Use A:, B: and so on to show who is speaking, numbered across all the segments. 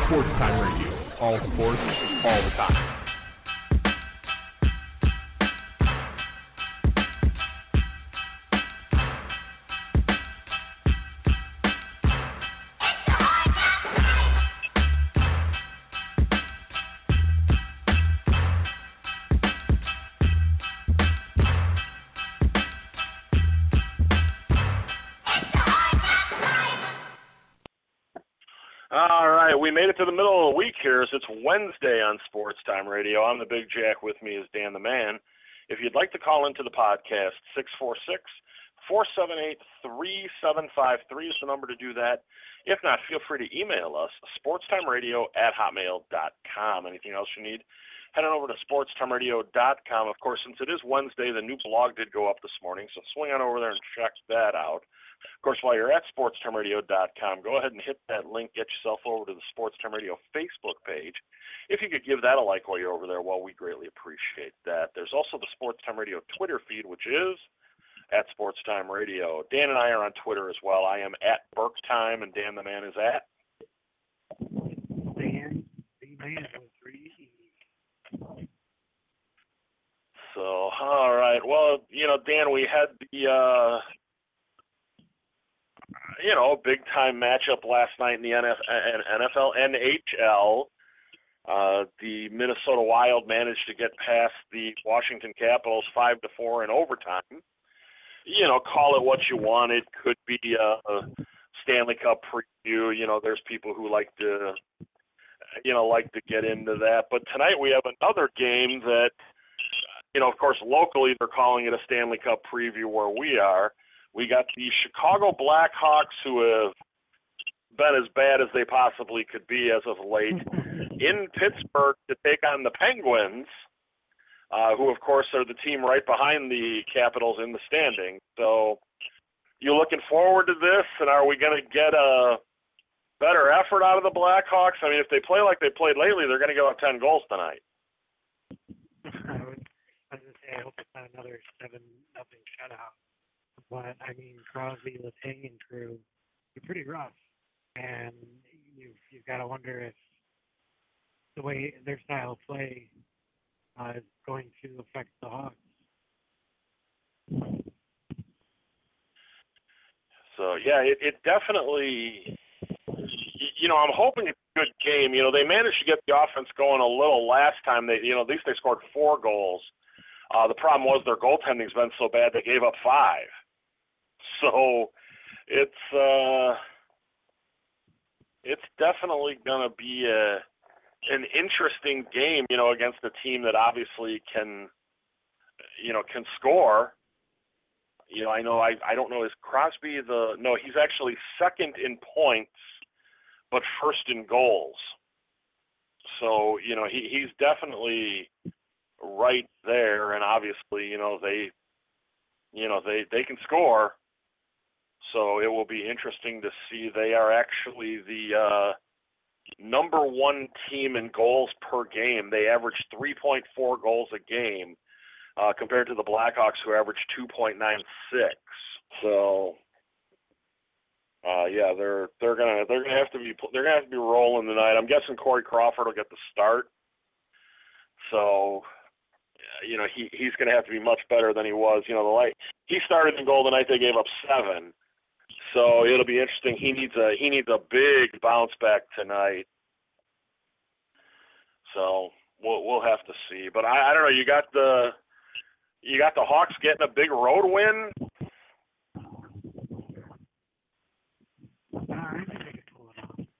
A: Sports Time Radio. All sports, all the time.
B: All right, we made it to the middle of the week here, as it's Wednesday on Sports Time Radio. I'm the Big Jack. With me is Dan the Man. If you'd like to call into the podcast, 646-478-3753 is the number to do that. If not, feel free to email us, sportstimeradio@hotmail.com. Anything else you need, head on over to sportstimeradio.com. Of course, since it is Wednesday, the new blog did go up this morning, so swing on over there and check that out. Of course, while you're at sportstimeradio.com, go ahead and hit that link. Get yourself over to the Sports Time Radio Facebook page. If you could give that a like while you're over there, well, we greatly appreciate that. There's also the Sports Time Radio Twitter feed, which is at Sports Time Radio. Dan and I are on Twitter as well. I am at BurkeTime, and Dan the Man is at
C: Dan the Man with 3 E's.
B: So, all right. Well, Dan, we had the big-time matchup last night in the NFL, NHL. The Minnesota Wild managed to get past the Washington Capitals 5-4 in overtime. Call it what you want. It could be a Stanley Cup preview. There's people who like to get into that. But tonight we have another game that, of course, locally they're calling it a Stanley Cup preview where we are. We got the Chicago Blackhawks, who have been as bad as they possibly could be as of late, in Pittsburgh to take on the Penguins, who, of course, are the team right behind the Capitals in the standing. So you looking forward to this, and are we going to get a better effort out of the Blackhawks? I mean, if they play like they played lately, they're going to give up 10 goals tonight.
C: I was going to say, I hope it's not another 7-0 shutout. But, I mean, Crosby, Letang, and crew, they're pretty rough. And you've got to wonder if the way their style of play is going to affect the Hawks.
B: So, yeah, it definitely, I'm hoping it's a good game. They managed to get the offense going a little last time. They, at least they scored 4 goals. The problem was their goaltending's been so bad they gave up 5. So it's definitely going to be an interesting game, against a team that obviously can score. I know I don't know, is Crosby no, he's actually second in points, but first in goals. So, he's definitely right there, and obviously, they can score. So it will be interesting to see. They are actually the number 1 team in goals per game. They average 3.4 goals a game, compared to the Blackhawks, who average 2.96. So, they're gonna have to be rolling tonight. I'm guessing Corey Crawford will get the start. So, he's going to have to be much better than he was. He started in goal tonight. They gave up 7. So it'll be interesting. He needs a big bounce back tonight. So we'll have to see. But I don't know. You got the Hawks getting a big road win.
C: I think they could pull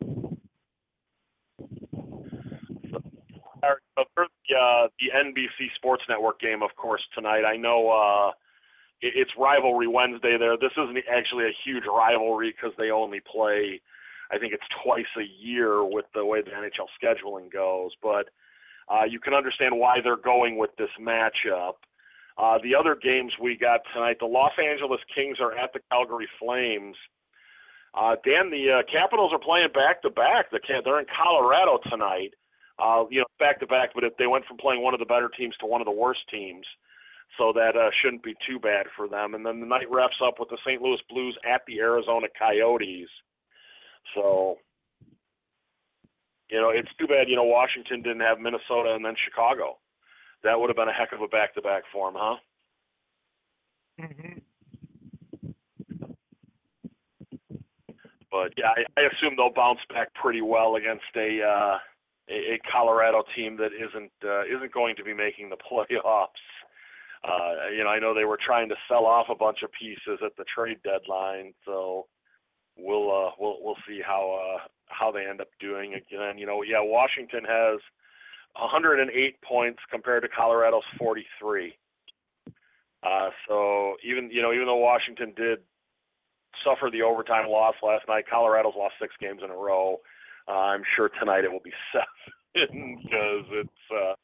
C: it off.
B: There's the NBC Sports Network game, of course, tonight. I know it's Rivalry Wednesday there. This isn't actually a huge rivalry because they only play, I think it's twice a year with the way the NHL scheduling goes. But you can understand why they're going with this matchup. The other games we got tonight, the Los Angeles Kings are at the Calgary Flames. Dan, the Capitals are playing back-to-back. They're in Colorado tonight. Back-to-back, but if they went from playing one of the better teams to one of the worst teams. So that shouldn't be too bad for them. And then the night wraps up with the St. Louis Blues at the Arizona Coyotes. So It's too bad, Washington didn't have Minnesota and then Chicago. That would have been a heck of a back-to-back for them, huh?
C: Mm-hmm.
B: But yeah, I assume they'll bounce back pretty well against a Colorado team that isn't going to be making the playoffs. I know they were trying to sell off a bunch of pieces at the trade deadline, so we'll see how they end up doing again. Washington has 108 points compared to Colorado's 43. So even though Washington did suffer the overtime loss last night, Colorado's lost 6 games in a row. I'm sure tonight it will be 7 because it's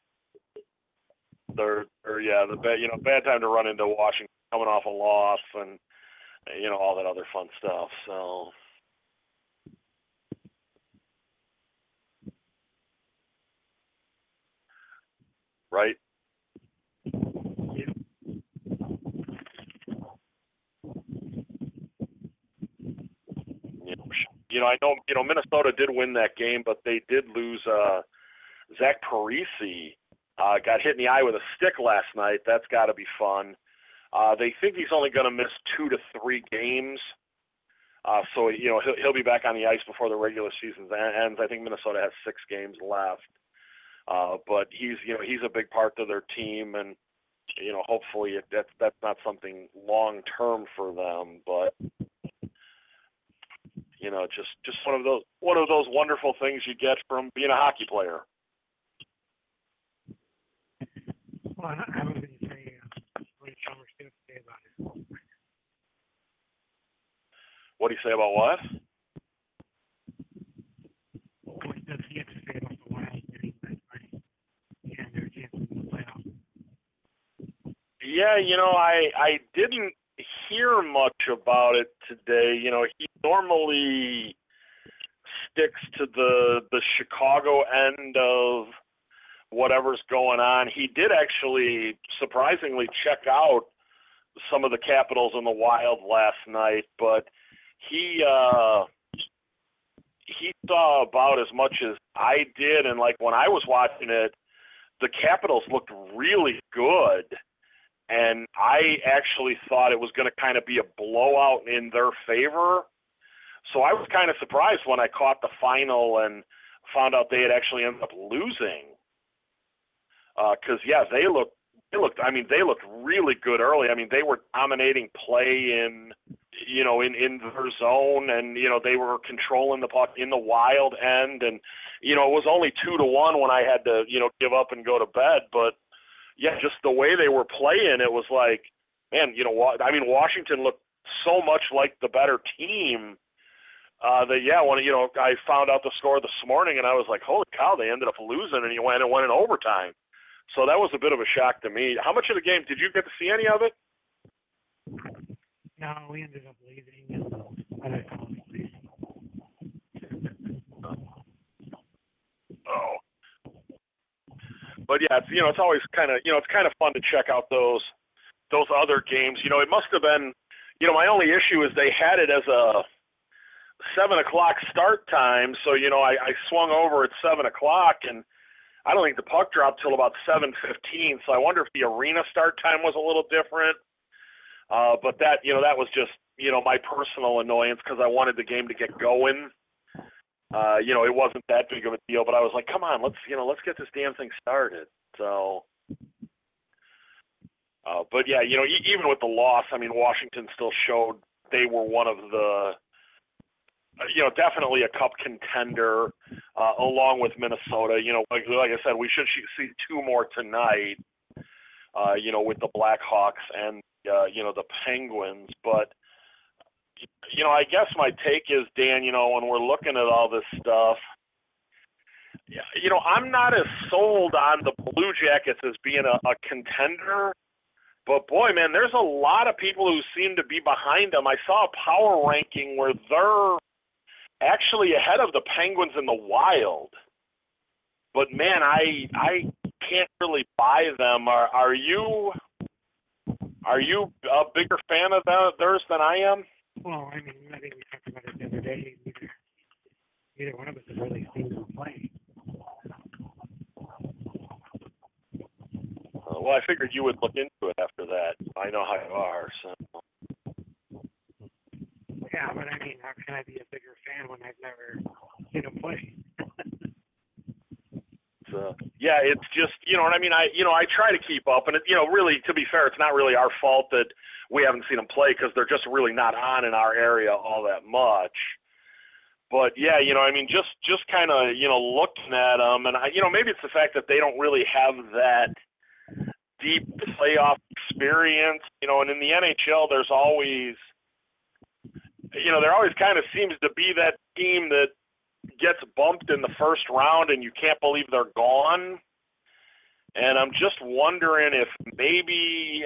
B: the bad time to run into Washington coming off a loss and all that other fun stuff. So. Right. I know Minnesota did win that game, but they did lose. Zach Parise got hit in the eye with a stick last night. That's got to be fun. They think he's only going to miss 2 to 3 games. So he'll be back on the ice before the regular season ends. I think Minnesota has 6 games left. But he's a big part of their team, and hopefully that's not something long term for them. But just one of those wonderful things you get from being a hockey player.
C: Well, I was going to say, what did Chalmers have to say about it?
B: What do you say about what?
C: What does he have to say about the Wild getting that money and their chances in the playoffs?
B: Yeah, I didn't hear much about it today. He normally sticks to the Chicago end of whatever's going on. He did actually surprisingly check out some of the Capitals and the Wild last night, but he saw about as much as I did, and like when I was watching it, the Capitals looked really good. And I actually thought it was going to kind of be a blowout in their favor. So I was kind of surprised when I caught the final and found out they had actually ended up losing. Because they looked really good early. I mean, they were dominating play in their zone, and they were controlling the puck in the Wild end, and it was only 2-1 when I had to give up and go to bed, but. Yeah, just the way they were playing, it was like, man, Washington looked so much like the better team that, when I found out the score this morning, and I was like, holy cow, they ended up losing, and it went in overtime. So that was a bit of a shock to me. How much of the game, did you get to see any of it?
C: No, we ended up leaving, and I fell asleep.
B: Oh. But yeah, it's always kind of fun to check out those other games. It must have been, my only issue is they had it as a 7:00 start time. So I swung over at 7:00, and I don't think the puck dropped till about 7:15. So I wonder if the arena start time was a little different. But that that was just my personal annoyance because I wanted the game to get going. It wasn't that big of a deal, but I was like, come on, let's get this damn thing started. So, but yeah, even with the loss, I mean, Washington still showed they were one of the, definitely a cup contender, along with Minnesota. Like I said, we should see 2 more tonight, with the Blackhawks and, the Penguins, but I guess my take is, Dan, when we're looking at all this stuff, I'm not as sold on the Blue Jackets as being a contender. But, boy, man, there's a lot of people who seem to be behind them. I saw a power ranking where they're actually ahead of the Penguins and the Wild. But, man, I can't really buy them. Are you a bigger fan of theirs than I am?
C: Well, I think we talked about it the other day. Neither one of us has really seen them play.
B: Well, I figured you would look into it after that. I know how you are, so.
C: Yeah, but I mean, how can I be a bigger fan when I've never seen him play?
B: Yeah, it's just, you know what I mean? I try to keep up, and really, to be fair, it's not really our fault that we haven't seen them play because they're just really not on in our area all that much. But yeah, I mean, just kind of, looking at them, and maybe it's the fact that they don't really have that deep playoff experience, and in the NHL, there's always, there always kind of seems to be that team that gets bumped in the first round and you can't believe they're gone. And I'm just wondering if maybe,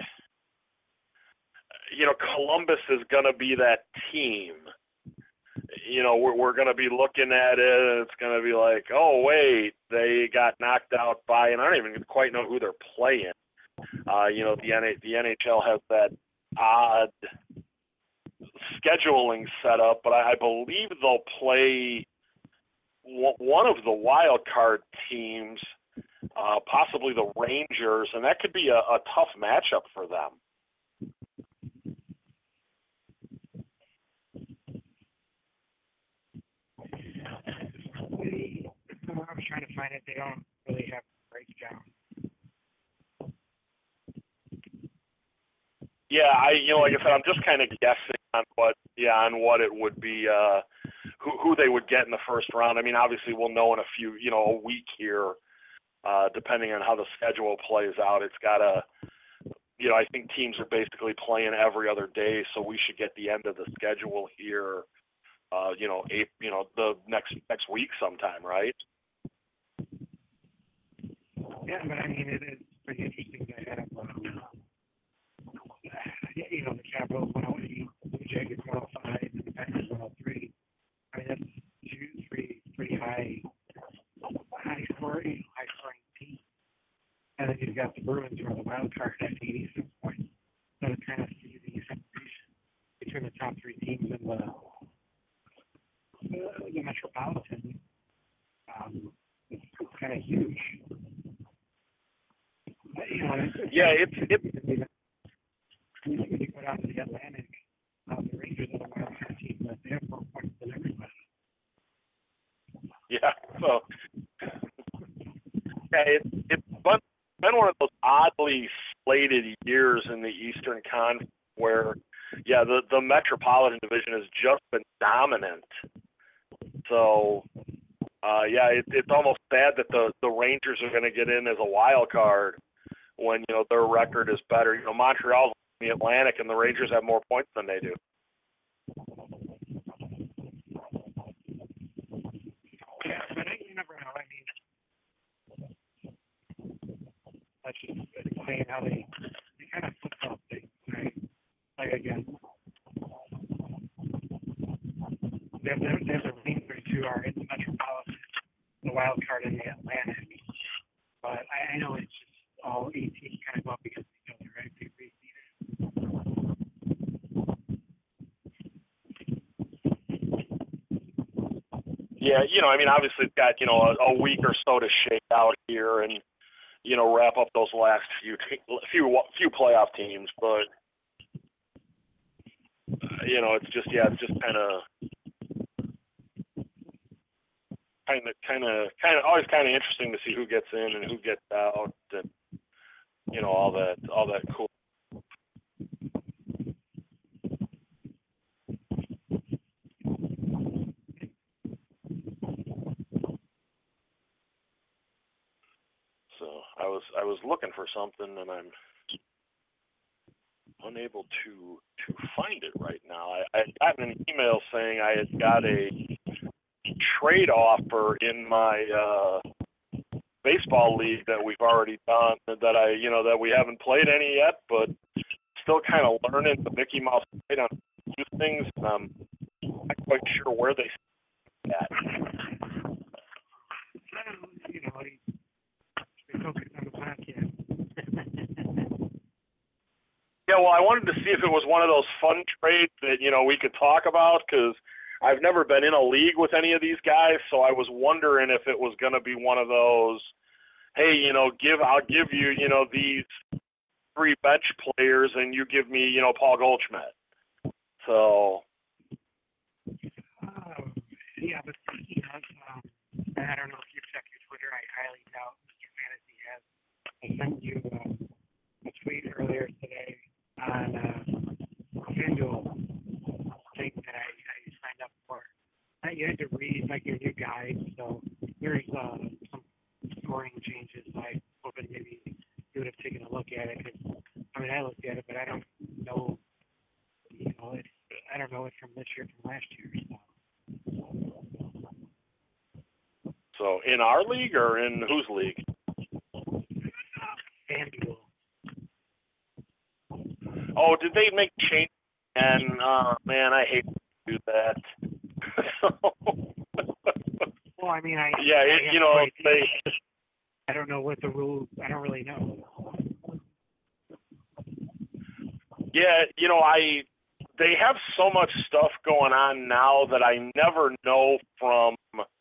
B: Columbus is going to be that team. We're going to be looking at it and it's going to be like, oh, wait, they got knocked out by, and I don't even quite know who they're playing. The NHL has that odd scheduling setup, but I believe they'll play one of the wild card teams, possibly the Rangers, and that could be a tough matchup for them.
C: I was trying to find it. They don't really have a breakdown.
B: Yeah, like I said, I'm just kind of guessing on what it would be, who they would get in the first round. I mean, obviously we'll know in a week here, depending on how the schedule plays out. It's got I think teams are basically playing every other day, so we should get the end of the schedule here, the next week sometime, right?
C: Yeah, but I mean, it is pretty interesting to have, the Capitals 108, the Jackets 105, and the Panthers 103. I mean, that's three pretty high scoring teams. And then you've got the Bruins who are the wild card at 86 points. So to kind of see the separation between the top three teams in the Metropolitan, it's kind of huge.
B: Yeah, it's
C: when you go down to the Atlantic, the Rangers are the wild card team, but they have more points than everybody.
B: Yeah, so it's been one of those oddly slated years in the Eastern Conference where, the Metropolitan Division has just been dominant. So, it's almost sad that the Rangers are going to get in as a wild card when, their record is better. Montreal's in the Atlantic and the Rangers have more points than they do.
C: Yeah, but you never know. I mean, that's just explain how they kind of flip-flop things, right? Like, again, there's the Rangers who are in the Metropolitan, the wild card in the Atlantic. But I know it's just all 18 kind of go up because of each other, right? They
B: Yeah, I mean, obviously it's got, a week or so to shake out here and, wrap up those last few playoff teams. But, it's just kind of always kind of interesting to see who gets in and who gets out and, all that cool. I was looking for something and I'm unable to find it right now. I had gotten an email saying I had got a trade offer in my baseball league that we've already done that that we haven't played any yet, but still kind of learning the Mickey Mouse trade on a few things. And I'm not quite sure where they at.
C: they focus on the podcast.
B: Yeah, well, I wanted to see if it was one of those fun trades that, we could talk about because I've never been in a league with any of these guys, so I was wondering if it was going to be one of those, hey, I'll give you, these 3 bench players and you give me, Paul Goldschmidt. So.
C: Yeah, but I don't know if you check your Twitter. I highly doubt Mr. Fantasy has. I sent you a tweet earlier today on FanDuel thing that I signed up for. You had to read like your new guide, so there's some scoring changes. I hope that maybe you would have taken a look at it. I mean, I looked at it, but I don't know. I don't know it from this year, from last year.
B: So in our league or in whose league?
C: FanDuel.
B: Oh, did they make change? And man, I hate to do that.
C: Well, I mean, I don't know what the rules. I don't really know.
B: Yeah, they have so much stuff going on now that I never know from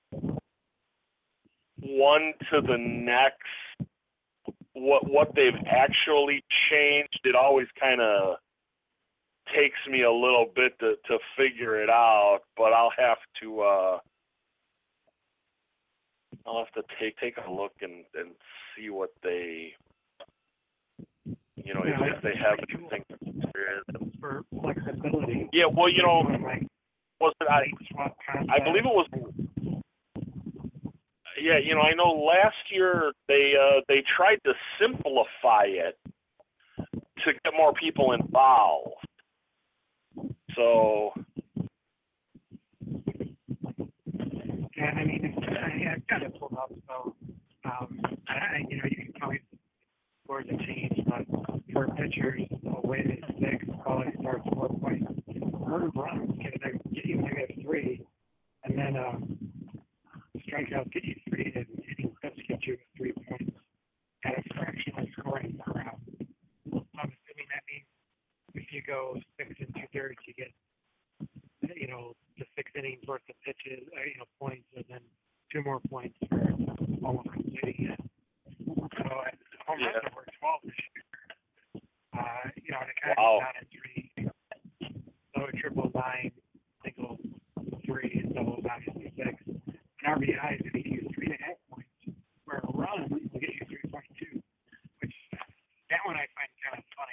B: one to the next what they've actually changed. It always kind of takes me a little bit to figure it out, but I'll have to take a look and see what they if they have anything
C: for flexibility.
B: Yeah, well, was it I believe it was. Yeah, I know last year they tried to simplify it to get more people involved. So.
C: Yeah, I mean, I've got it pulled up, so you can tell me scores have changed, but for pitchers, away 6, quality starts 4 points. Home runs get you -3, and then strikeouts get you 3, and hitting steps get you 3 points at a fractional scoring per round. I'm assuming that means if you go 6 2/3, you get the 6 innings worth of pitches, points, and then 2 more points for almost completing it. So home runs are worth 12 this year. And it kind of down at 3. So a triple 9, single 3, and doubles obviously 6. And RBIs will get you 3.5 points. Where a run will get you 3.2, which that one I find kind of funny.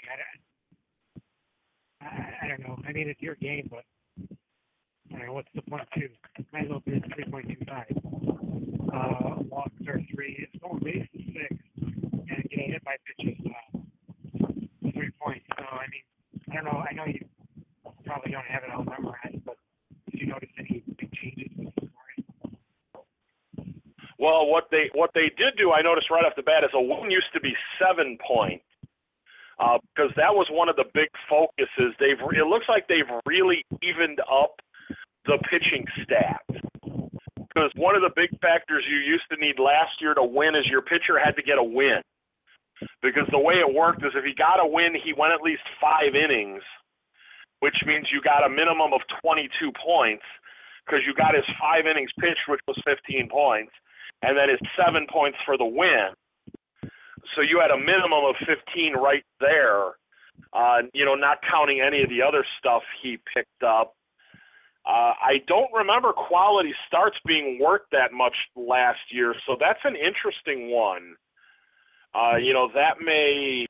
C: I don't know. I mean, it's your game, but what's the point two? Might as well be 3.25. Walks are 3. It's going base is 6, and getting hit by pitches 3 points. So I mean, I don't know. I know you probably don't have it all memorized, but did you notice any big changes with the scoring?
B: Well, what they did do, I noticed right off the bat, is a win used to be 7 points. Because that was one of the big focuses. It looks like they've really evened up the pitching stats. Because one of the big factors you used to need last year to win is your pitcher had to get a win. Because the way it worked is if he got a win, he went at least 5 innings, which means you got a minimum of 22 points because you got his 5 innings pitched, which was 15 points, and then his 7 points for the win. So you had a minimum of 15 right there, not counting any of the other stuff he picked up. I don't remember quality starts being worked that much last year, so that's an interesting one. That may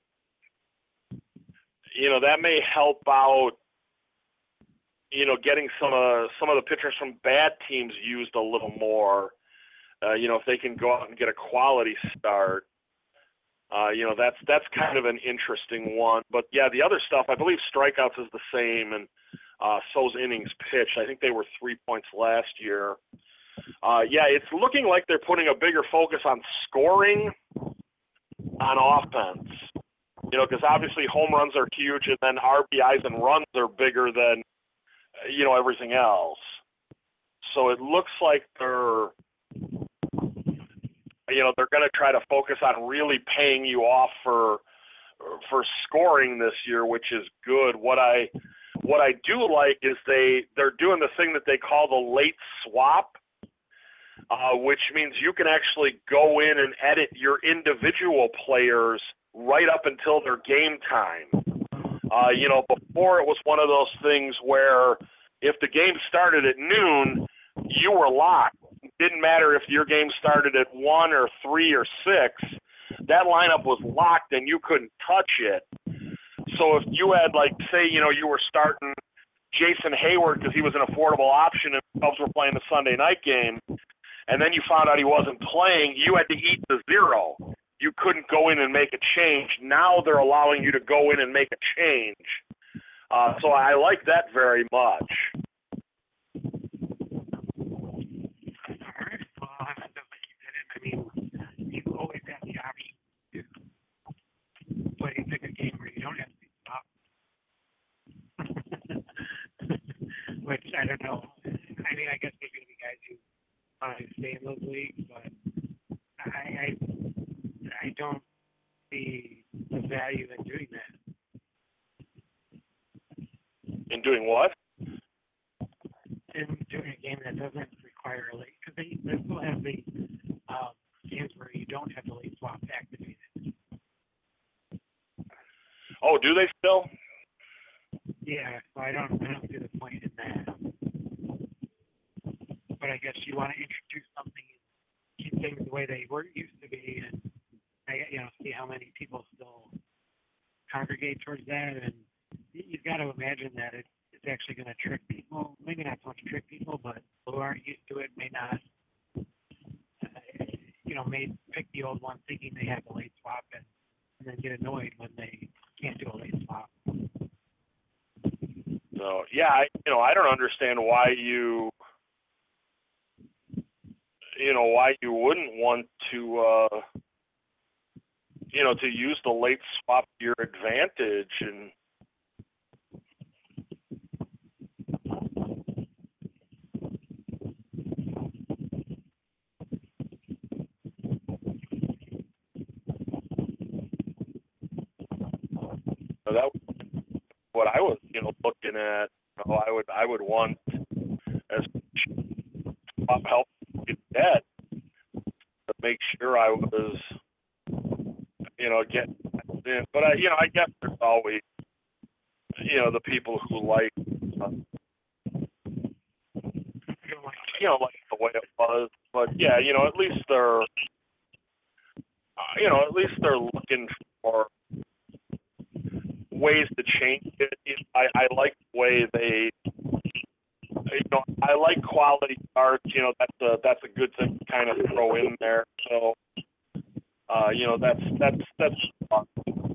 B: help out, getting some of the pitchers from bad teams used a little more. If they can go out and get a quality start. That's kind of an interesting one. But, yeah, the other stuff, I believe strikeouts is the same, and so's innings pitched. I think they were 3 points last year. It's looking like they're putting a bigger focus on scoring on offense. Because obviously home runs are huge, and then RBIs and runs are bigger than, everything else. So it looks like they're going to try to focus on really paying you off for scoring this year, which is good. What I do like is they're doing the thing that they call the late swap, which means you can actually go in and edit your individual players right up until their game time. Before it was one of those things where if the game started at noon, you were locked. It didn't matter if your game started at 1 or 3 or 6. That lineup was locked and you couldn't touch it. So if you had, say, you were starting Jason Hayward because he was an affordable option and the Cubs were playing the Sunday night game, and then you found out he wasn't playing, you had to eat the 0. You couldn't go in and make a change. Now they're allowing you to go in and make a change. So I like that very much.
C: All right. Well, I have to let you get it. I mean, you always have the option to pick a game where you don't have to be stopped. Which I don't know. I mean, I guess there's going to be guys who want to stay in those leagues, but I don't see the value in doing that.
B: In doing what?
C: In doing a game that doesn't require a late, because they still have the games where you don't have the late swap activated.
B: Oh, do they still?
C: Yeah, so I don't see the point in that. But I guess you want to introduce something and keep things the way they used to be, and see how many people still congregate towards that. And you've got to imagine that it's actually going to trick people. Maybe not so much trick people, but people who aren't used to it may not, may pick the old one thinking they have a late swap and then get annoyed when they can't do a late swap.
B: So yeah, I don't understand why you wouldn't want to to use the late swap to your advantage. And so that was what I was looking at. I would want as swap help get dead to make sure I was getting in. But I guess there's always the people who like like the way it was. But yeah, at least they're looking for ways to change it. I like the way they, I like quality starts. That's a good thing to kind of throw in there. So, that's fun.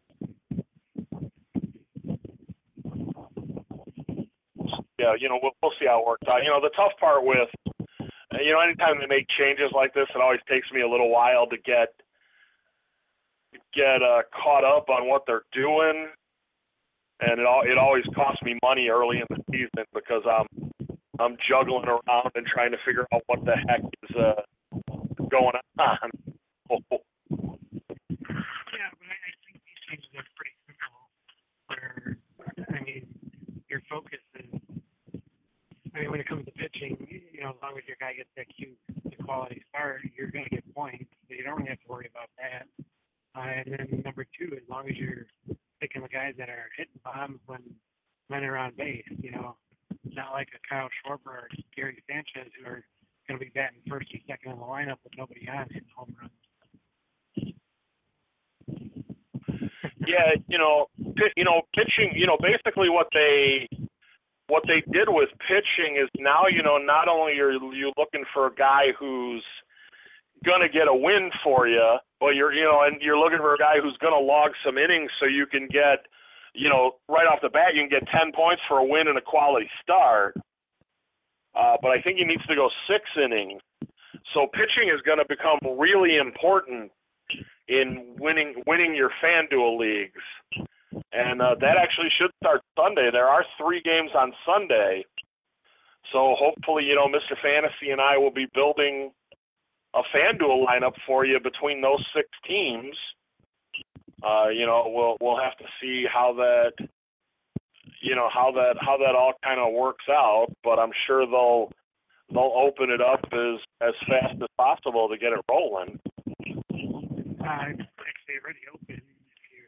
B: Yeah, we'll see how it works out. The tough part with, anytime they make changes like this, it always takes me a little while to get caught up on what they're doing. And it always costs me money early in the season because I'm juggling around and trying to figure out what the heck is going on.
C: Yeah, but I think these changes are pretty simple. Where your focus is. When it comes to pitching, as long as your guy gets that cute, the quality start, you're going to get points. So you don't really have to worry about that. And then number 2, as long as you're picking the guys that are hitting bombs when men are on base, not like a Kyle Schwarber or Gary Sanchez who are going to be batting first or second in the lineup with nobody on hitting home runs.
B: Yeah, pitching. Basically what they did with pitching is now not only are you looking for a guy who's going to get a win for you, but you're looking for a guy who's going to log some innings so you can get, right off the bat, you can get 10 points for a win and a quality start. But I think he needs to go 6 innings. So pitching is going to become really important in winning your FanDuel leagues. And that actually should start Sunday. There are 3 games on Sunday. So hopefully, Mr. Fantasy and I will be building a FanDuel lineup for you between those 6 teams. We'll have to see how that all kind of works out, but I'm sure they'll open it up as fast as possible to get it rolling.
C: It's actually already open. If you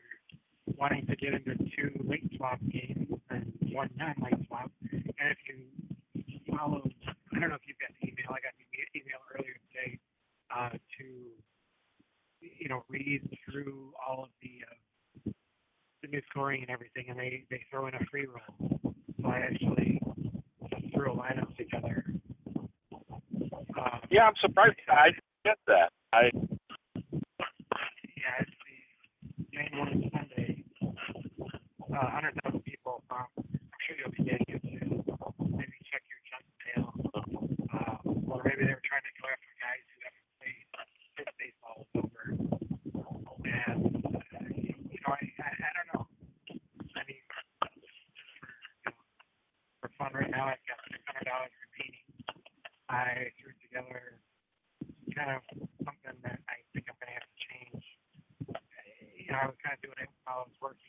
C: get into 2 late swap games and 1 non-late swap. And if you follow, I don't know if you've got the email. I got the email earlier today to read through all of the new scoring and everything, and they throw in a free roll. So I actually threw a lineup together.
B: Yeah, I'm surprised I didn't get that.
C: Yeah, it's the January Sunday. 100,000 people. I'm sure you'll be getting it too. Maybe check your junk mail. Or maybe they were trying to go after guys who haven't played since baseball was over. And, I don't know. I mean, for fun right now, I've got $600 remaining. I threw together kind of something that I think I'm going to have to change. I was kind of doing it while I was working.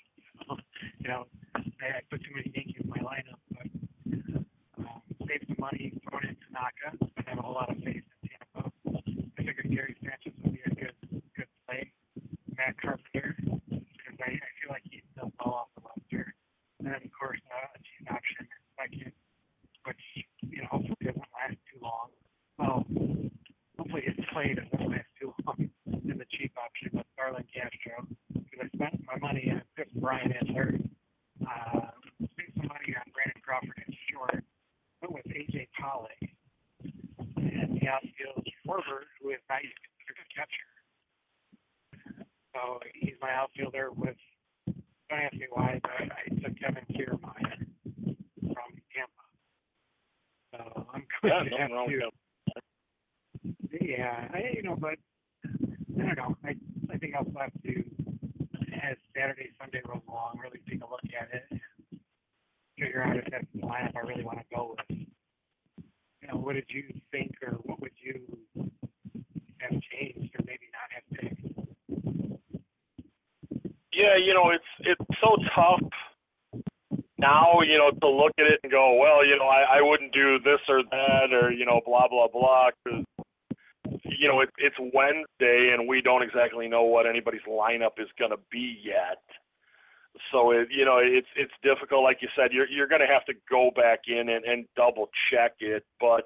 C: I put too many Yankees in my lineup, but saved some money, thrown in Tanaka. I have a whole lot of faith in Tampa. I figured Gary Sanchez would be a good play. Matt Carpenter, because I feel like he's still fall off the roster. And then, of course, a cheap option in second, which, hopefully doesn't last too long. Well, hopefully his play doesn't last too long in the cheap option with Starlin Castro, because I spent my money on Chris Bryant at third. Spent some money on Brandon Crawford at short, but with A.J. Pollock and the outfield Schwarber, who is not even considered a catcher. So he's my outfielder with, don't ask me why, but I took Kevin Kiermaier from Tampa. So I'm going to have to. Yeah, but I don't know. I think I'll have to, as Saturday, Sunday rolls along, really take a look at it and figure out if that's the lineup I really want to go with. What did you think, or what would you have changed, or maybe not have picked?
B: Yeah, it's so tough now, to look at it and go, well, I wouldn't do this or that, or blah blah blah, because it's Wednesday and we don't exactly know what anybody's lineup is going to be yet. So it's difficult. Like you said, you're going to have to go back in and double check it. But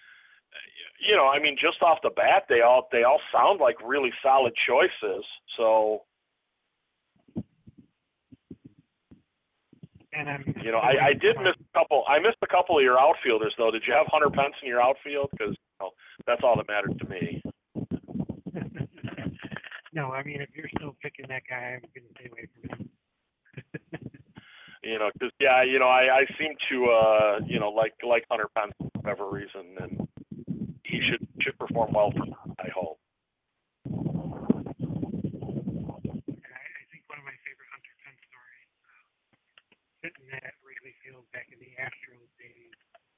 B: just off the bat, they all sound like really solid choices. So
C: and
B: I did miss a couple. I missed a couple of your outfielders though. Did you have Hunter Pence in your outfield? Because that's all that mattered to me.
C: No, if you're still picking that guy, I'm going to stay away from him.
B: Because I seem to like Hunter Pence for whatever reason, and he should perform well for me, I hope.
C: I think one of my favorite Hunter Pence stories, sitting at Wrigley Field back in the Astros days,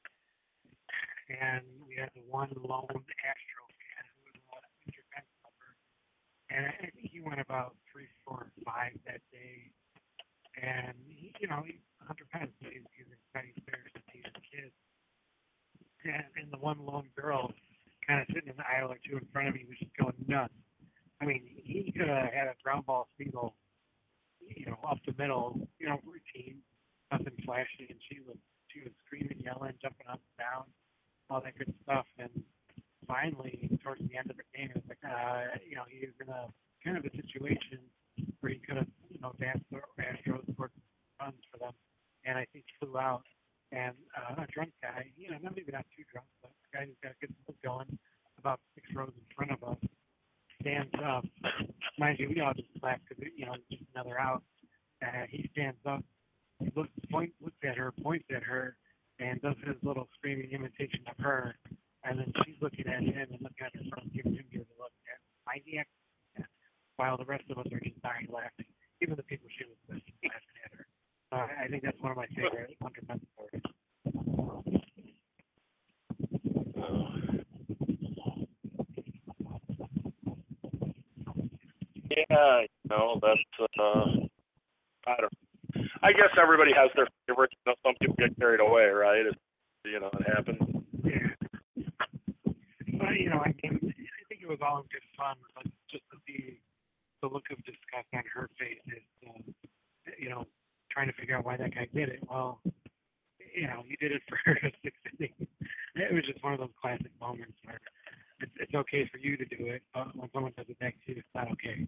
C: and we had the one lone Astro fan who was a Hunter Pence lover, and I think he went about 3, 4, 5 that day. And Hunter Pence, he's an exciting player since he was a kid. And the one lone girl kind of sitting in the aisle or two in front of me was just going nuts. He could have had a ground ball single, up the middle, routine, nothing flashy, and she was screaming, yelling, jumping up and down, all that good stuff. And finally, towards the end of the game, it was like, he was in a kind of a situation where he could have, danced the Astros, scored runs for them, and I think flew out. And a drunk guy, maybe not too drunk, but a guy who's got a good look going, about 6 rows in front of us, stands up. Mind you, we all just laughed because, just another out. He stands up, looks at her, points at her, and does his little screaming imitation of her. And then she's looking at him and looking at her phone, giving him the look. While the rest of us are just dying laughing. Even the people she was with laughing at her. I think that's one of my favorite Hunter Pence stories.
B: Yeah, that's I don't know. I guess everybody has their favorites. Some people get carried away, right? It happens.
C: Yeah. But I think it was all in good fun, but just to see the look of disgust on her face is, figure out why that guy did it. Well, you know, he did it for 6 innings. It was just one of those classic moments where it's okay for you to do it, but when someone does it back to you, it's not okay.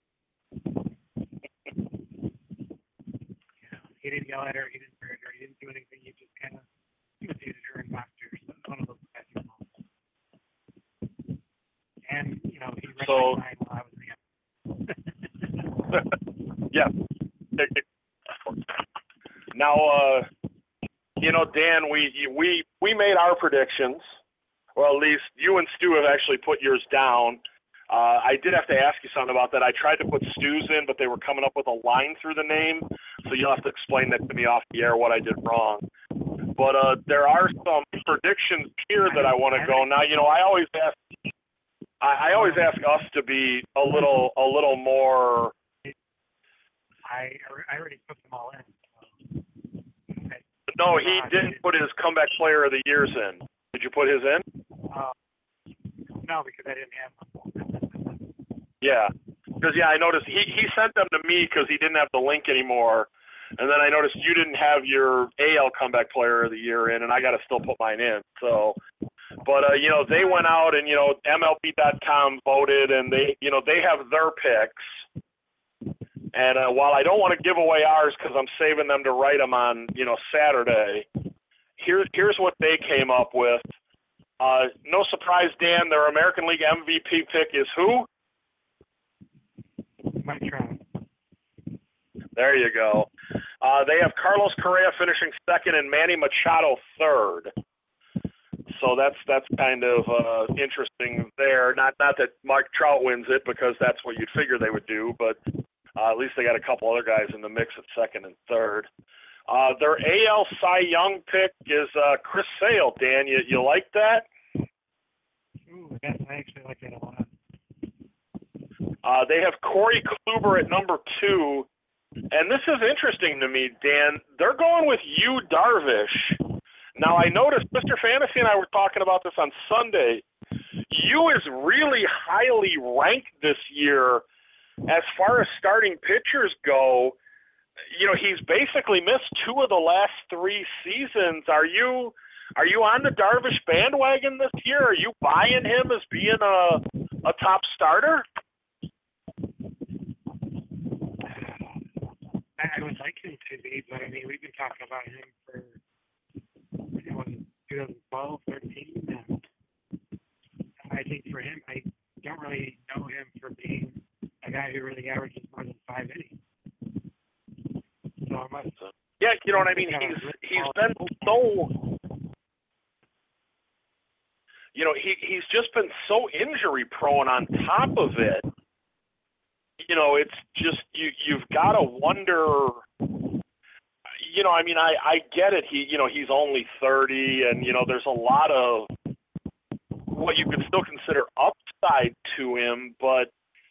C: You know, he didn't yell at her, he didn't hurt her, he didn't do anything. He just kind of imitated her and mocked her. So it's one of those classic moments. And you know, he read my mind while I was there.
B: Yeah. Now, you know, Dan, we made our predictions. Well, at least you and Stu have actually put yours down. I did have to ask you something about that. I tried to put Stu's in, but they were coming up with a line through the name, so you'll have to explain that to me off the air what I did wrong. But there are some predictions here that I want to go. Now, you know, I always ask us to be a little more.
C: I already put them all in. So
B: No, he didn't put his comeback player of the years in. Did you put his in?
C: No, because I didn't have them.
B: Yeah, because I noticed he sent them to me because he didn't have the link anymore, and then I noticed you didn't have your AL comeback player of the year in, and I got to still put mine in. So, but you know, they went out and, you know, MLB.com voted, and they have their picks. And while I don't want to give away ours because I'm saving them to write them on, you know, Saturday, here's what they came up with. No surprise, Dan, their American League MVP pick is who?
C: Mike Trout.
B: There you go. They have Carlos Correa finishing second and Manny Machado third. So that's kind of interesting there. Not that Mike Trout wins it because that's what you'd figure they would do, but at least they got a couple other guys in the mix at second and third. Their AL Cy Young pick is Chris Sale. Dan, you like that?
C: Ooh, yes, I actually like that a lot.
B: They have Corey Kluber at number 2. And this is interesting to me, Dan. They're going with Yu Darvish. Now, I noticed Mr. Fantasy and I were talking about this on Sunday. Yu is really highly ranked this year as far as starting pitchers go. You know, he's basically missed 2 of the last 3 seasons. Are you on the Darvish bandwagon this year? Are you buying him as being a top starter?
C: I would like him to be, but I mean, we've been talking about him for 2012, 13, and I think for him, I don't really know him for being a guy who really averages more than 5 innings. So I must.
B: Yeah, you know what I mean. He's been so. You know, he's just been so injury prone on top of it. You know, it's just you've got to wonder. You know, I mean, I get it. He's only 30, and you know, there's a lot of what you could still consider upside to him, but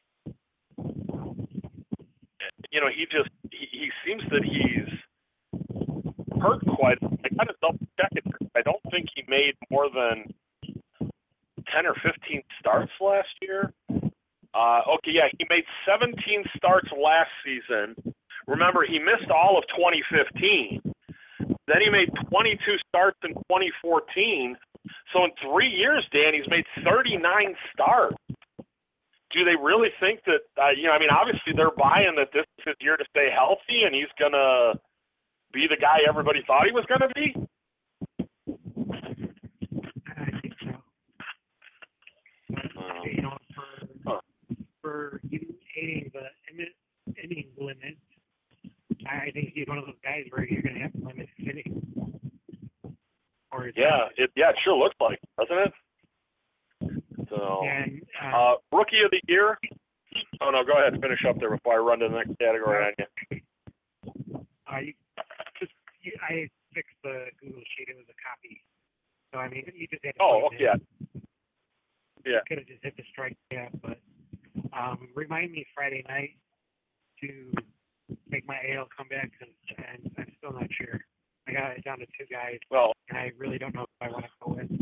B: you know, he seems that he's hurt quite. I got to double check it. I don't think he made more than 10 or 15 starts last year. Okay, yeah, he made 17 starts last season. Remember, he missed all of 2015. Then he made 22 starts in 2014. So in 3 years, Dan, he's made 39 starts. Do they really think that, you know, I mean, obviously they're buying that this is his year to stay healthy and he's going to be the guy everybody thought he was going to be?
C: I think so. You know, for you hitting the inning limit, I think he's one of those guys where you're going to have to limit hitting.
B: It sure looks like, doesn't it? So,
C: and,
B: rookie of the year. Oh no, go ahead and finish up there before I run to the next category on you. I fixed the Google sheet. It was a copy. So I mean, you just had to. Oh, okay. Yeah.
C: Could have just hit the strike, but remind me Friday night to make my AL comeback, and I'm still not sure. I got it down to 2 guys.
B: Well,
C: and I really don't know if I want to go with.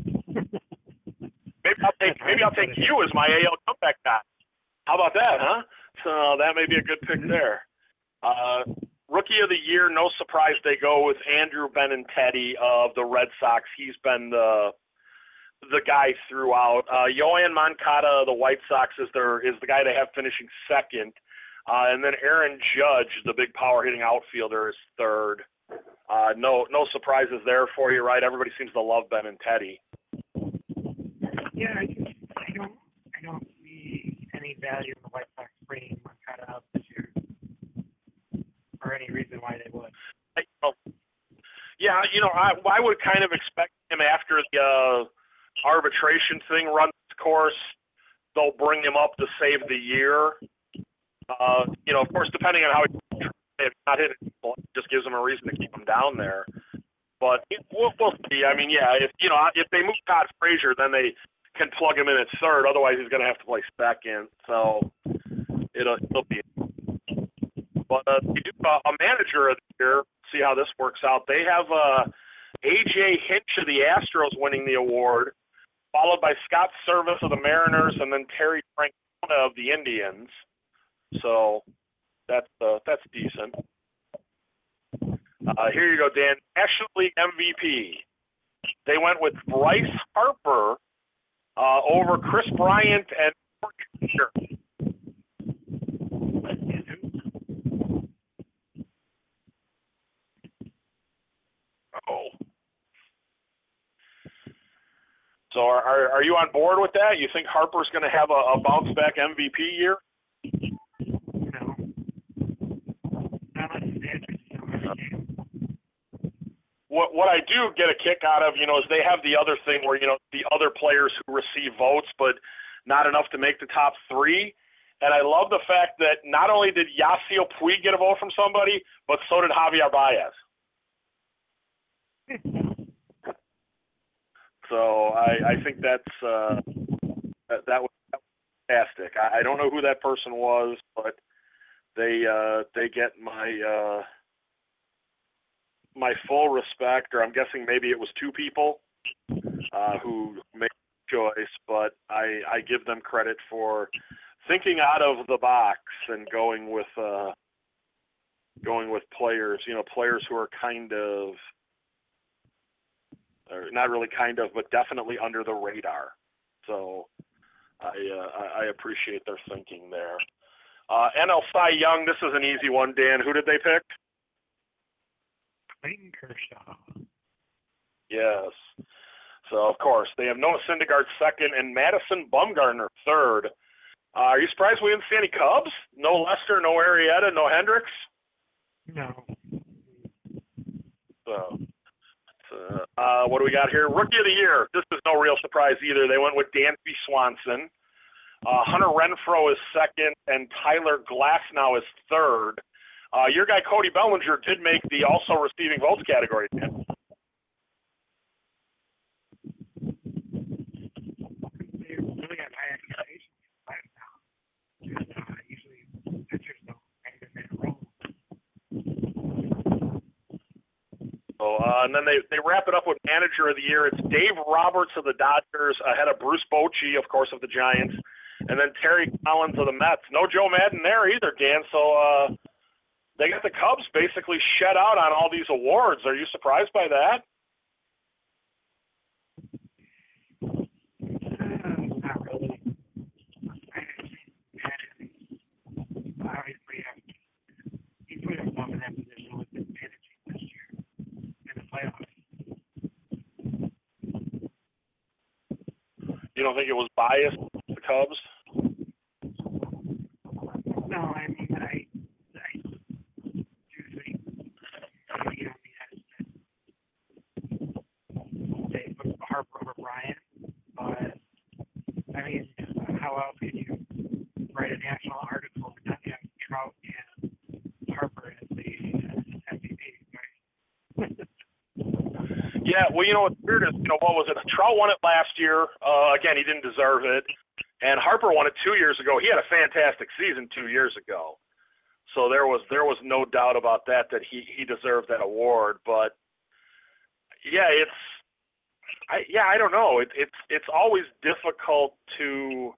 B: Maybe I'll take you as my AL comeback guy. How about that, huh? So that may be a good pick there. Rookie of the year, no surprise they go with Andrew Benintendi of the Red Sox. He's been the guy throughout. Yoan Moncada of the White Sox is the guy they have finishing second. And then Aaron Judge, the big power hitting outfielder, is third. No surprises there for you, right? Everybody seems to love Benintendi.
C: Yeah, I don't see any value in the White Sox bringing Moncada up this year, or any reason why they would.
B: Yeah, I would kind of expect him after the arbitration thing runs its course, they'll bring him up to save the year. Of course, depending on how if not hitting people, it just gives them a reason to keep him down there. But we'll see. I mean, yeah, if they move Todd Frazier, then they can plug him in at third. Otherwise, he's going to have to play second. So it'll be. But they do a manager of the year. See how this works out. They have A.J. Hinch of the Astros winning the award, followed by Scott Service of the Mariners, and then Terry Francona of the Indians. So that's decent. Here you go, Dan. National League MVP. They went with Bryce Harper over Chris Bryant and Sure. Oh. So are you on board with that? You think Harper's going to have a bounce back MVP year?
C: No. Not like
B: What I do get a kick out of, is they have the other thing where, the other players who receive votes, but not enough to make the top three. And I love the fact that not only did Yasiel Puig get a vote from somebody, but so did Javier Baez. So I think that was fantastic. I don't know who that person was, but they get my my full respect, or I'm guessing maybe it was two people who made the choice, but I give them credit for thinking out of the box and going with players, players who are kind of, or not really kind of, but definitely under the radar. So I appreciate their thinking there. NL Cy Young, this is an easy one, Dan. Who did they pick?
C: Clayton Kershaw.
B: Yes. So, of course, they have Noah Syndergaard second and Madison Bumgarner third. Are you surprised we didn't see any Cubs? No Lester, no Arrieta, no Hendricks?
C: No.
B: So, what do we got here? Rookie of the year. This is no real surprise either. They went with Dansby Swanson. Hunter Renfroe is second, and Tyler Glasnow is third. Your guy Cody Bellinger did make the also receiving votes category.
C: They really got high expectations now. Usually pitchers don't make them in a row.
B: So, and then they wrap it up with manager of the year. It's Dave Roberts of the Dodgers ahead of Bruce Bochy, of course, of the Giants, and then Terry Collins of the Mets. No Joe Madden there either, Dan. So they got the Cubs basically shed out on all these awards. Are you surprised by that?
C: Not really. Obviously, he put himself in that position with his managing this year in the playoffs.
B: You don't think it was biased, the Cubs?
C: No, I mean, I do think, they put Harper over Bryant, but, I mean, how else can you write a national article with not having Trout and Harper as the MVP, right?
B: Yeah, well, what's weird is, what was it? Trout won it last year. Again, he didn't deserve it. And Harper won it 2 years ago. He had a fantastic season 2 years ago. So there was no doubt about that he deserved that award. But yeah, I don't know. It's always difficult to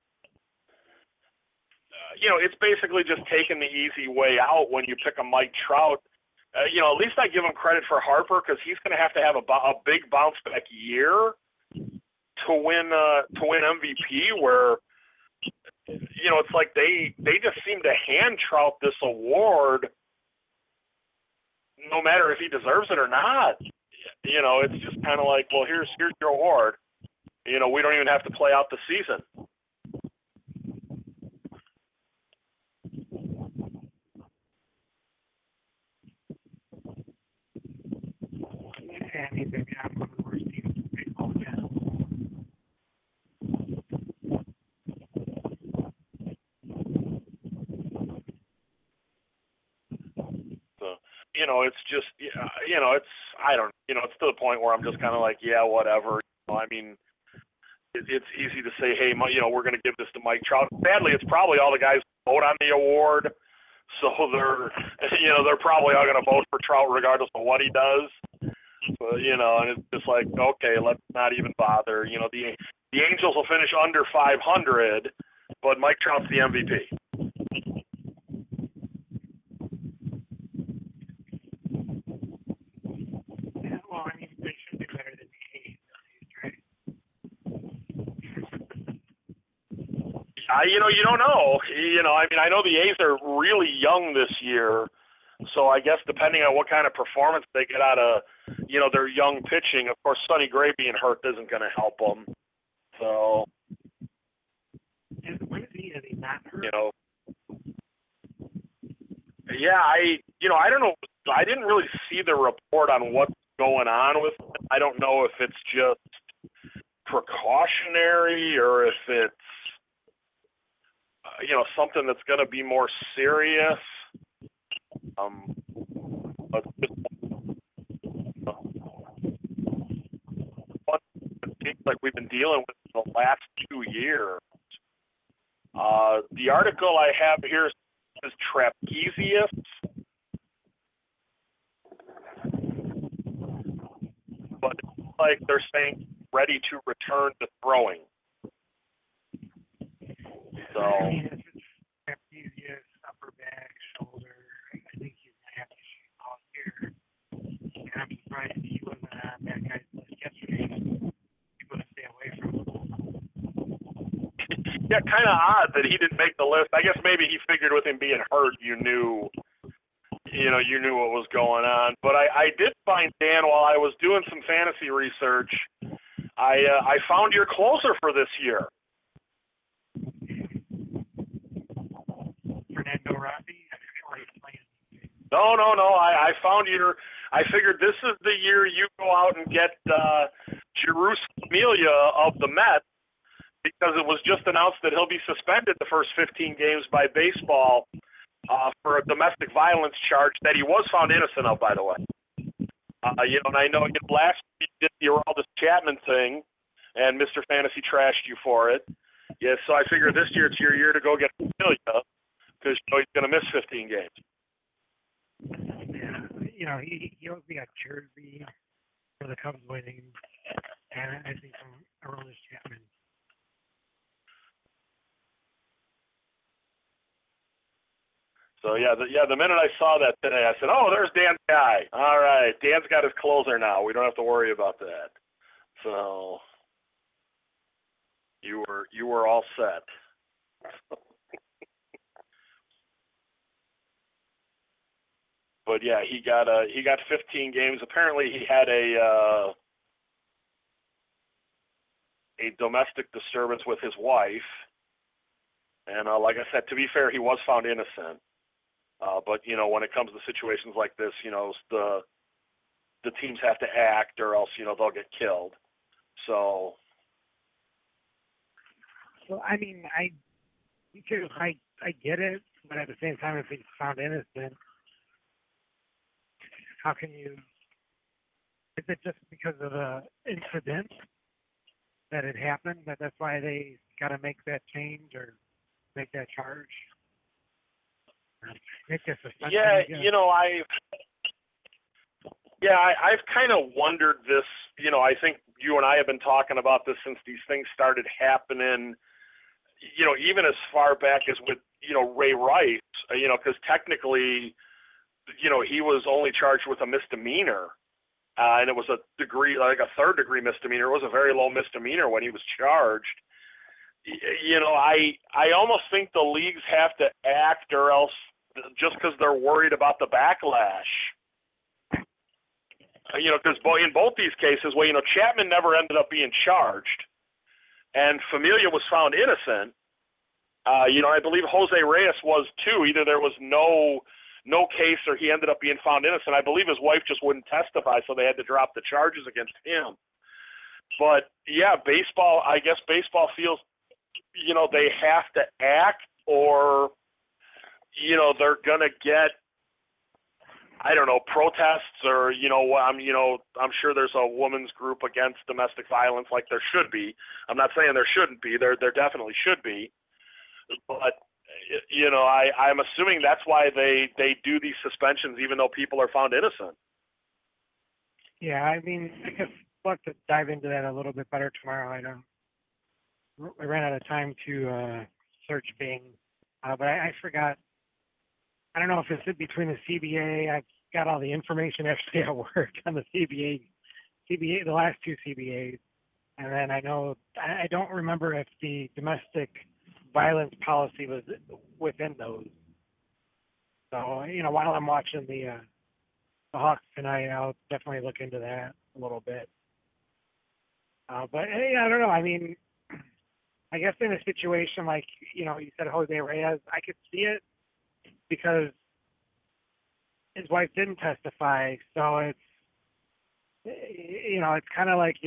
B: it's basically just taking the easy way out when you pick a Mike Trout. at least I give him credit for Harper because he's going to have a big bounce back year to win MVP. Where it's like they just seem to hand Trout this award, no matter if he deserves it or not. It's just kind of like, well, here's your award. We don't even have to play out the season.
C: And he's maybe not one of the worst teams in baseball yet.
B: So, it's just, it's to the point where I'm just kind of like, yeah, whatever. I mean, it's easy to say, hey, we're going to give this to Mike Trout. Sadly, it's probably all the guys who vote on the award. So they're probably all going to vote for Trout regardless of what he does. So, and it's just like, okay, let's not even bother. The Angels will finish under 500, but Mike Trout's the MVP.
C: Yeah, well, I mean, they should be better than the A's, right?
B: You don't know. I know the A's are really young this year, so I guess depending on what kind of performance they get out of, their young pitching, of course, Sonny Gray being hurt isn't going to help them. So,
C: And when is he not hurt?
B: Yeah, I don't know. I didn't really see the report on what's going on with it. I don't know if it's just precautionary or if it's, something that's going to be more serious. But what it seems like we've been dealing with the last 2 years. The article I have here is trapezius, but it's like they're saying ready to return to throwing. So,
C: I mean, if it's trapezius, upper back, shoulder, I think he's going to have to shoot all year. And I'm surprised he wasn't on that guy's list yesterday. People to stay away from him.
B: yeah, kind of odd that he didn't make the list. I guess maybe he figured with him being hurt, you knew what was going on. But I did find, Dan, while I was doing some fantasy research, I found your closer for this year.
C: Fernando Rossi, I forget where he's playing.
B: No. I found I figured this is the year you go out and get Jeurys Familia of the Mets, because it was just announced that he'll be suspended the first 15 games by baseball for a domestic violence charge that he was found innocent of, by the way. And I know last week you did the Aroldis Chapman thing, and Mr. Fantasy trashed you for it. Yeah, so I figured this year it's your year to go get Familia, because he's going to miss 15 games.
C: Yeah, he owes me a jersey for the Cubs winning, and I think from Aroldis Chapman.
B: So the minute I saw that today, I said, "Oh, there's Dan's guy. All right, Dan's got his closer now. We don't have to worry about that." So you were all set. But yeah, he got 15 games. Apparently, he had a domestic disturbance with his wife, and like I said, to be fair, he was found innocent. But when it comes to situations like this, the teams have to act, or else they'll get killed. So.
C: Well, I mean, I get it, but at the same time, if he's found innocent, how can you? Is it just because of the incident that it happened that's why they got to make that change or make that charge? Make that suspension?
B: I've kind of wondered this. I think you and I have been talking about this since these things started happening. Even as far back as with Ray Rice. Because technically, he was only charged with a misdemeanor, and it was a degree, like a third-degree misdemeanor. It was a very low misdemeanor when he was charged. I almost think the leagues have to act, or else just because they're worried about the backlash. Because in both these cases, Chapman never ended up being charged, and Familia was found innocent. I believe Jose Reyes was too. Either there was no case, or he ended up being found innocent. I believe his wife just wouldn't testify, so they had to drop the charges against him. But yeah, I guess baseball feels, they have to act, or they're gonna get, I don't know, protests, or I'm sure there's a women's group against domestic violence, like there should be. I'm not saying there shouldn't be. There definitely should be. But I'm assuming that's why they do these suspensions, even though people are found innocent.
C: Yeah, I mean, I guess we'll have to dive into that a little bit better tomorrow. I ran out of time to search Bing, but I forgot. I don't know if it's in between the CBA. I've got all the information actually at work on the CBA, the last two CBAs, and then I don't remember if the domestic violence policy was within those. So while I'm watching the Hawks tonight, I'll definitely look into that a little bit. But hey, I don't know. I mean, I guess in a situation like you said Jose Reyes, I could see it, because his wife didn't testify, so it's kind of like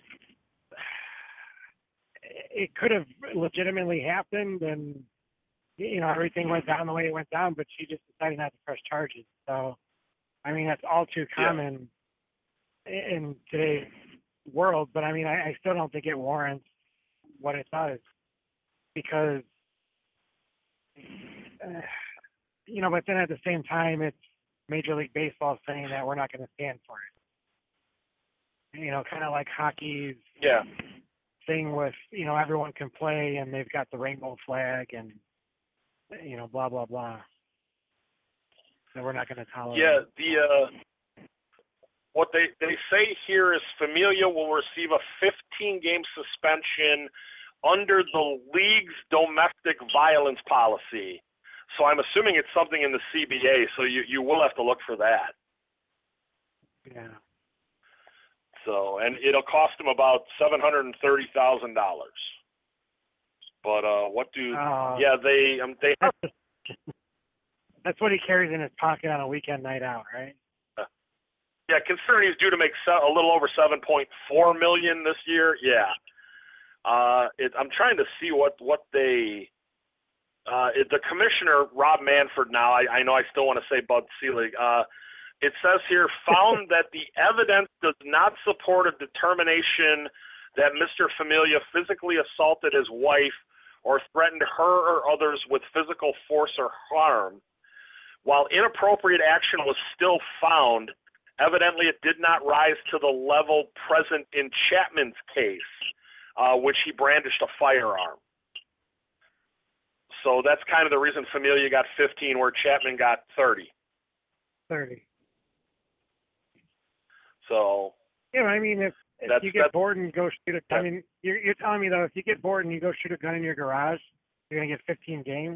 C: it could have legitimately happened, and everything went down the way it went down, but she just decided not to press charges. So I mean, that's all too common in today's world, but I mean, I still don't think it warrants what it does, because but then at the same time, it's Major League Baseball saying that we're not going to stand for it. Kind of like hockey's thing with, everyone can play and they've got the rainbow flag and, blah, blah, blah. So we're not going to tolerate it.
B: Yeah, what they say here is Familia will receive a 15-game suspension under the league's domestic violence policy. So I'm assuming it's something in the CBA, so you will have to look for that.
C: Yeah.
B: So, and it'll cost him about $730,000. But they have.
C: That's what he carries in his pocket on a weekend night out, right?
B: Yeah, considering he's due to make a little over $7.4 million this year. Yeah. I'm trying to see what they. The commissioner, Rob Manfred, now, I know I still want to say Bud Selig, it says here, found that the evidence does not support a determination that Mr. Familia physically assaulted his wife or threatened her or others with physical force or harm. While inappropriate action was still found, evidently it did not rise to the level present in Chapman's case, which he brandished a firearm. So that's kind of the reason Familia got 15, where Chapman got 30.
C: 30.
B: So.
C: Yeah, I mean, if you get bored and go shoot a gun, I mean, you're telling me though, if you get bored and you go shoot a gun in your garage, you're gonna get 15 games.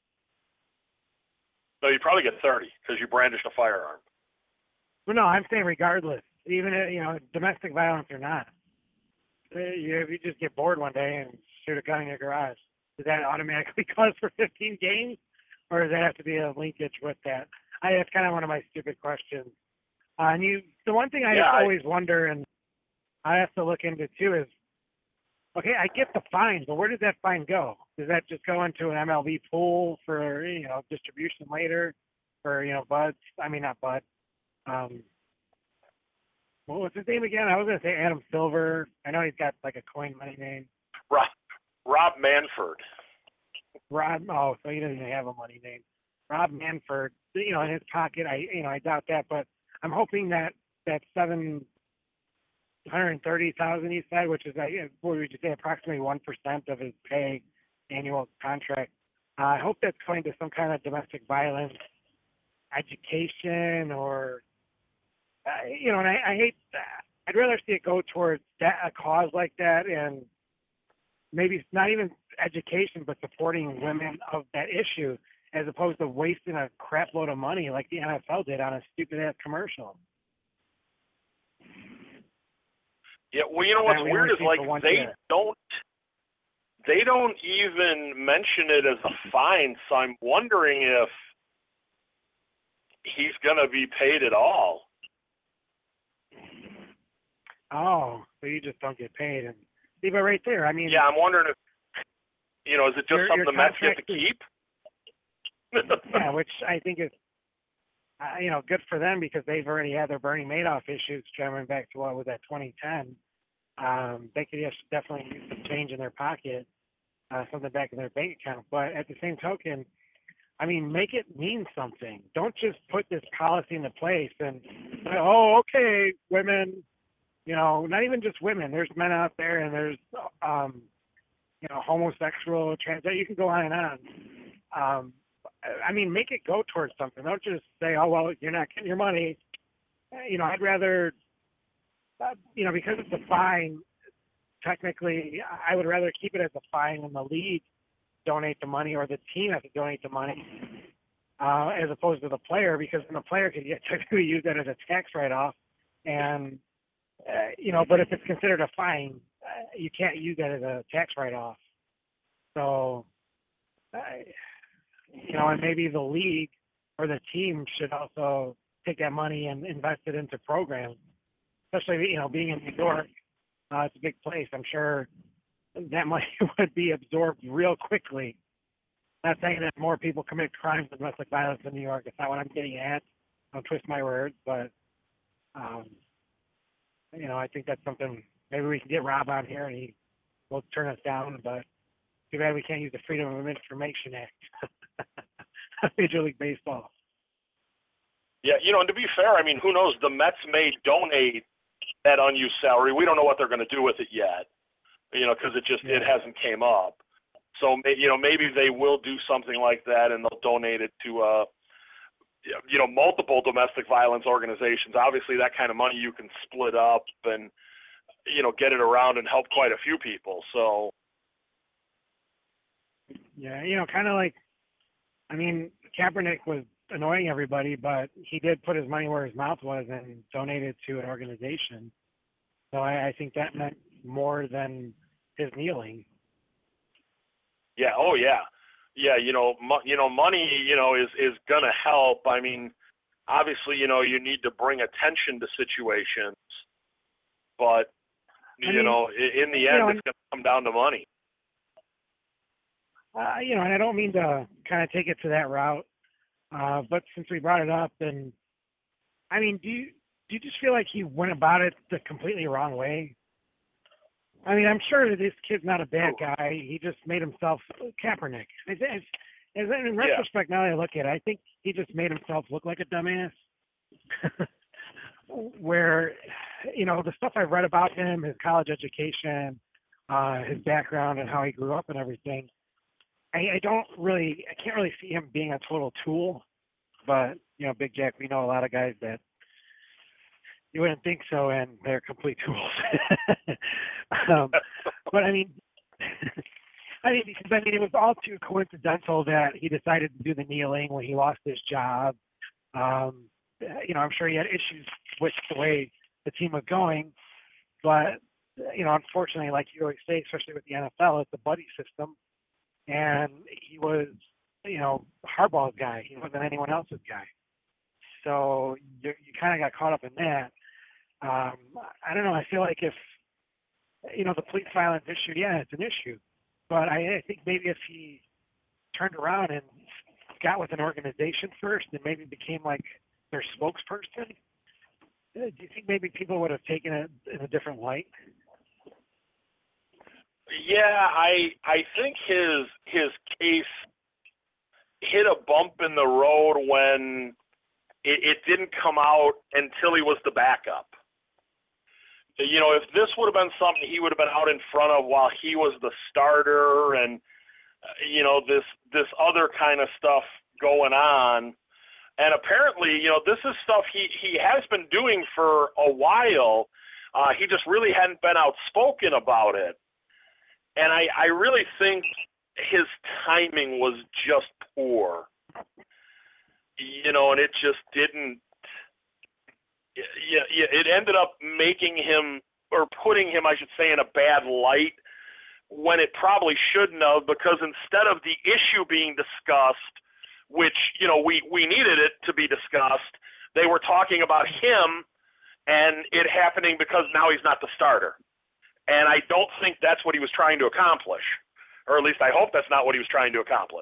B: No, you probably get 30 because you brandished a firearm.
C: Well, no, I'm saying regardless, even domestic violence or not, if you just get bored one day and shoot a gun in your garage, does that automatically cause for 15 games, or does that have to be a linkage with that? That's kind of one of my stupid questions. And the one thing I always wonder, and I have to look into too, is, okay, I get the fine, but where does that fine go? Does that just go into an MLB pool for distribution later, for Bud? I mean, not Bud. What was his name again? I was going to say Adam Silver. I know he's got like a coin money name.
B: Rob Manfred.
C: Oh, so he doesn't even have a money name. Rob Manfred, in his pocket, I doubt that, but I'm hoping that $730,000 you said, which is, what would you say, approximately 1% of his pay annual contract. I hope that's going to some kind of domestic violence education or, and I hate that. I'd rather see it go towards a cause like that, and maybe it's not even education, but supporting women of that issue, as opposed to wasting a crap load of money like the NFL did on a stupid ass commercial.
B: Yeah, well, you know what's weird is like they don't even mention it as a fine. So I'm wondering if he's going to be paid at all.
C: Oh, so you just don't get paid and leave it right there. I mean,
B: yeah, I'm wondering if is it just something the Mets get to keep?
C: Yeah, which I think is good for them because they've already had their Bernie Madoff issues coming back to what was that 2010. They could definitely use some change in their pocket, something back in their bank account. But at the same token, I mean, make it mean something. Don't just put this policy into place and okay, women. Not even just women. There's men out there, and there's homosexual, trans. You can go on and on. I mean, make it go towards something. Don't just say, "Oh, well, you're not getting your money." I'd rather, because it's a fine. Technically, I would rather keep it as a fine and the league donate the money, or the team has to donate the money, as opposed to the player, because then the player could technically use that as a tax write-off, and but if it's considered a fine, you can't use that as a tax write-off. So, and maybe the league or the team should also take that money and invest it into programs, especially, being in New York. It's a big place. I'm sure that money would be absorbed real quickly. Not saying that more people commit crimes and domestic violence in New York. It's not what I'm getting at. Don't twist my words, but I think that's something. Maybe we can get Rob on here and he will turn us down. But too bad we can't use the Freedom of Information Act. Major League Baseball.
B: Yeah, and to be fair, I mean, who knows? The Mets may donate that unused salary. We don't know what they're going to do with it yet, because it hasn't came up. So, maybe they will do something like that and they'll donate it to, multiple domestic violence organizations. Obviously, that kind of money you can split up and, get it around and help quite a few people. So.
C: Yeah, kind of like, I mean, Kaepernick was annoying everybody, but he did put his money where his mouth was and donated to an organization. So I think that meant more than his kneeling.
B: Yeah. Oh, yeah. Yeah. Money, is going to help. I mean, obviously, you need to bring attention to situations, but, in the end, it's going to come down to money.
C: And I don't mean to kind of take it to that route. But since we brought it up, and I mean, do you just feel like he went about it the completely wrong way? I mean, I'm sure that this kid's not a bad guy. He just made himself Kaepernick. In retrospect, now that I look at it, I think he just made himself look like a dumbass. Where, the stuff I've read about him, his college education, his background, and how he grew up and everything, I can't really see him being a total tool, but, Big Jack, we know a lot of guys that you wouldn't think so, and they're complete tools. But I mean, because it was all too coincidental that he decided to do the kneeling when he lost his job. I'm sure he had issues with the way the team was going, but, unfortunately, like you always say, especially with the NFL, it's a buddy system. And he was, Harbaugh's guy. He wasn't anyone else's guy. So you kind of got caught up in that. I don't know. I feel like if, the police violence issue, it's an issue. But I think maybe if he turned around and got with an organization first and maybe became like their spokesperson, do you think maybe people would have taken it in a different light?
B: Yeah, I think his case hit a bump in the road when it didn't come out until he was the backup. If this would have been something he would have been out in front of while he was the starter and, this other kind of stuff going on, And apparently, this is stuff he has been doing for a while. He just really hadn't been outspoken about it. And I really think his timing was just poor. And it just didn't. It ended up making him, or putting him, I should say, in a bad light when it probably shouldn't have, because instead of the issue being discussed, which, we needed it to be discussed, they were talking about him and it happening because now he's not the starter. And I don't think that's what he was trying to accomplish, or at least I hope that's not what he was trying to accomplish.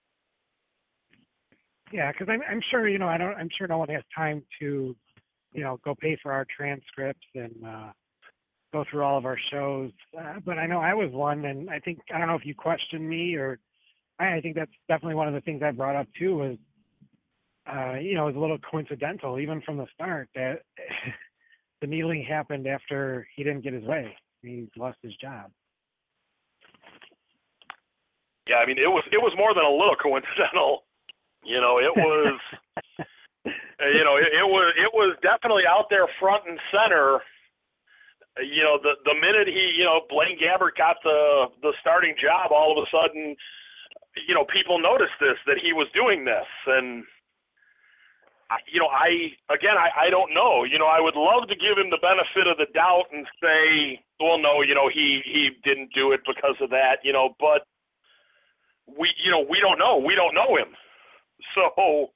C: Yeah, because I'm sure, I'm sure no one has time to, go pay for our transcripts and go through all of our shows. But I know I was one, and I don't know if you questioned me, or I think that's definitely one of the things I brought up too was, it was a little coincidental, even from the start, that the kneeling happened after he didn't get his way. He lost his job.
B: Yeah, I mean, it was more than a little coincidental. It was, it was definitely out there front and center. The minute he, Blaine Gabbert got the starting job, all of a sudden, people noticed that he was doing this. And, I don't know. I would love to give him the benefit of the doubt and say, well, no, he didn't do it because of that, but we don't know. We don't know him. So,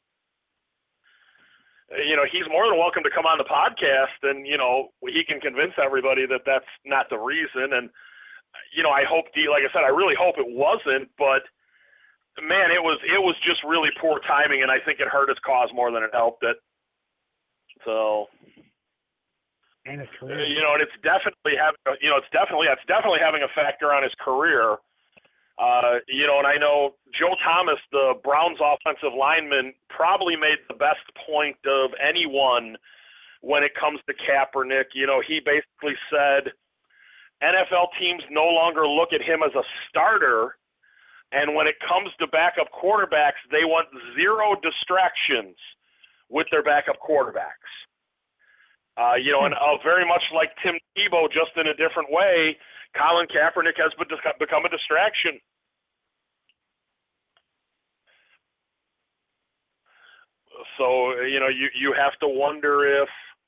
B: he's more than welcome to come on the podcast and, he can convince everybody that that's not the reason. And, I hope, like I said, I really hope it wasn't, but man, it was just really poor timing, and I think it hurt his cause more than it helped it. So,
C: and it's career.
B: And it's definitely it's definitely having a factor on his career. And I know Joe Thomas, the Browns offensive lineman, probably made the best point of anyone when it comes to Kaepernick. He basically said NFL teams no longer look at him as a starter, and when it comes to backup quarterbacks, they want zero distractions with their backup quarterbacks. And very much like Tim Tebow, just in a different way, Colin Kaepernick has become a distraction. So, you have to wonder if,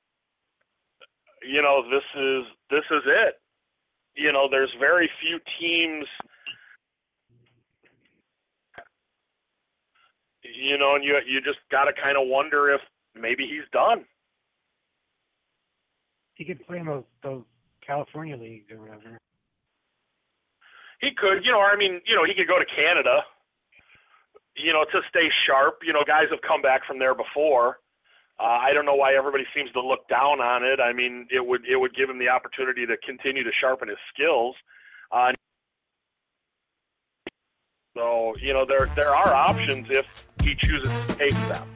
B: this is it. There's very few teams, and you just got to kind of wonder if maybe he's done.
C: He could play in those California leagues or whatever.
B: He could, he could go to Canada, to stay sharp. Guys have come back from there before. I don't know why everybody seems to look down on it. I mean, it would give him the opportunity to continue to sharpen his skills. So, there are options if he chooses to take them.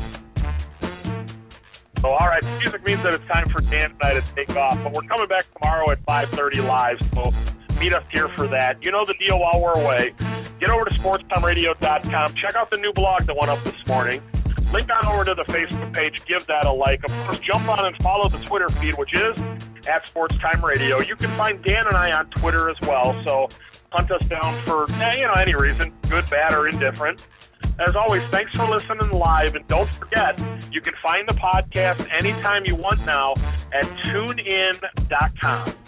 B: So, all right, music means that it's time for Dan and I to take off, but we're coming back tomorrow at 5:30 live, so meet us here for that. You know the deal while we're away. Get over to sportstimeradio.com. Check out the new blog that went up this morning. Link on over to the Facebook page. Give that a like. Of course, jump on and follow the Twitter feed, which is @SportsTimeRadio. You can find Dan and I on Twitter as well, so hunt us down for any reason, good, bad, or indifferent. As always, thanks for listening live, and don't forget, you can find the podcast anytime you want now at TuneIn.com.